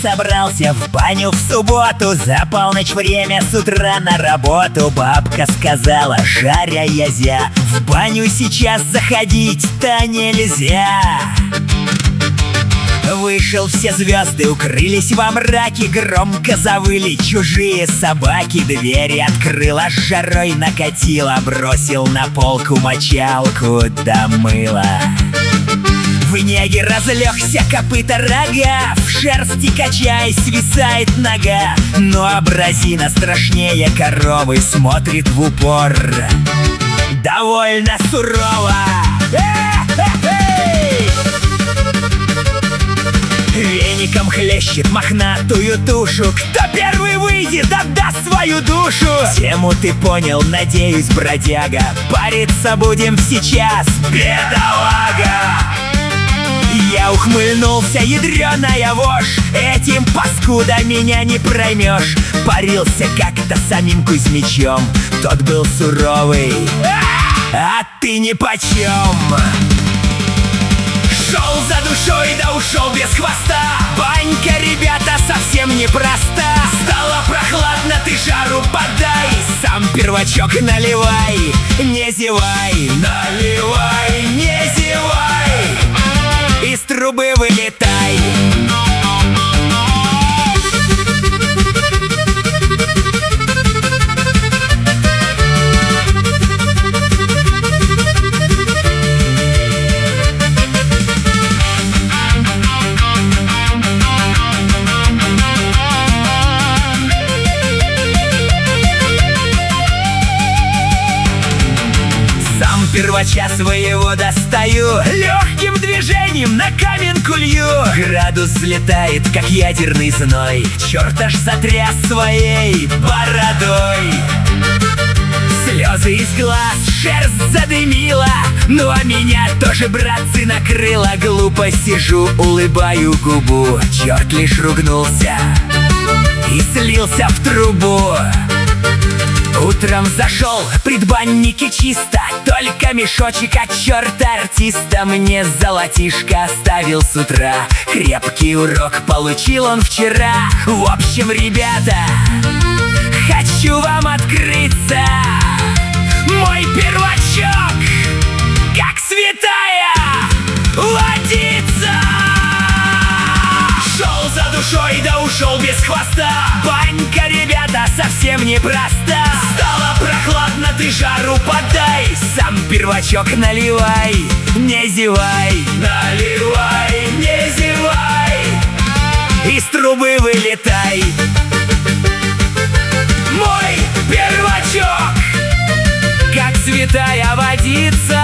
собрался в баню в субботу. За полночь время, с утра на работу. Бабка сказала, жаря язя, в баню сейчас заходить-то нельзя. Вышел, все звезды укрылись во мраке. Громко завыли чужие собаки. Двери открыла, с жарой накатила. Бросил на полку мочалку да мыло. В неге разлегся копыта рога. В шерсти, качаясь, свисает нога. Но абразина страшнее коровы, смотрит в упор довольно сурово. Веником хлещет мохнатую тушу. Кто первый выйдет, отдаст свою душу. Тему ты понял, надеюсь, бродяга. Париться будем сейчас, бедолага. Я ухмыльнулся, ядрёная вошь. Этим, паскуда, меня не проймешь. Парился как-то самим Кузьмичом. Тот был суровый, а ты нипочем. Шел за душой, да ушел без хвоста. Банька, ребята, совсем непроста. Стало прохладно, ты жару подай. Сам первачок наливай, не зевай. Наливай, не зевай. Из трубы вылетай. Первача своего достаю, легким движением на каменку лью. Градус взлетает, как ядерный зной. Черт аж затряс своей бородой. Слезы из глаз, шерсть задымила. Ну а меня тоже, братцы, накрыло. Глупо сижу, улыбаю губу. Черт лишь ругнулся и слился в трубу. Утром зашел, предбанники чисто. Только мешочек от черта артиста мне золотишко оставил с утра. Крепкий урок получил он вчера. В общем, ребята, хочу вам открыться. Мой первачок, как святая водица. Шел за душой, да ушел без хвоста. Банька, ребята, совсем непроста. Стало прохладно, ты жару подай. Сам первачок наливай, не зевай. Наливай, не зевай. Из трубы вылетай. Мой первачок, как святая водица.